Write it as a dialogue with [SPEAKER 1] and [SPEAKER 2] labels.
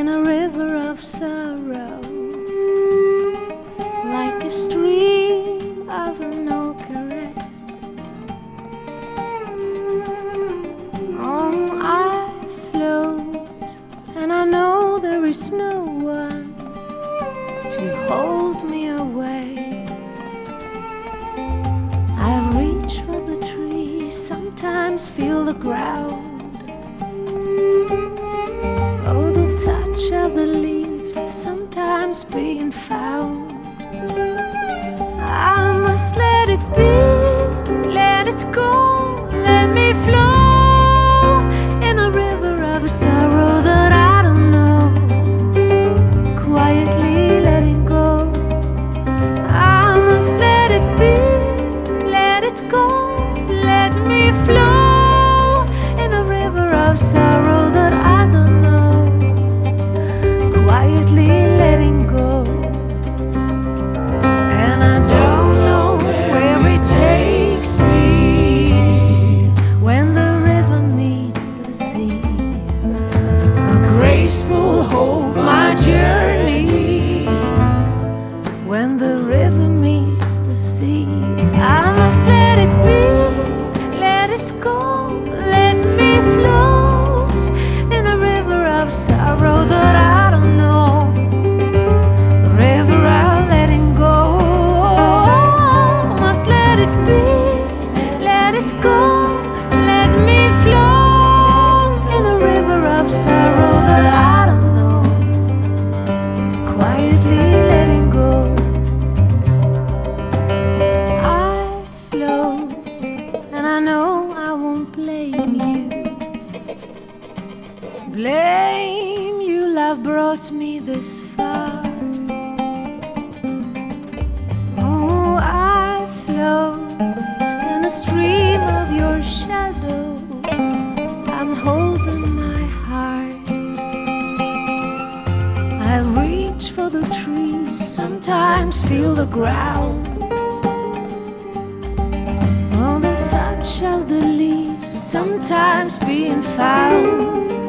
[SPEAKER 1] in a river of sorrow, like a stream of an old caress. Oh, I float, and I know there is no one to hold me away. I reach for the trees, sometimes feel the ground. Oh, the touch of the leaves, sometimes being found. I must let it be, let it go, let me flow in a river of sorrow that I don't know. Quietly letting go. I must let it be, let it go, let me flow in a river of sorrow that I don't know. Quietly letting go. And I don't know where it takes me when the river meets the sea. A graceful hope, my journey, when the river meets the sea. I must let it be, let it go, let me flow in a river of sorrow that I don't know. River of letting go. Must let it be, let it go, let me flow in a river of sorrow that I don't know. Quietly letting go. I float, and I know I won't blame you. Blame you, love brought me this far. Oh, I float in a stream of your shadow. I'm holding my heart. I reach for the trees, sometimes feel the ground. Oh, the touch of the leaves, sometimes being found.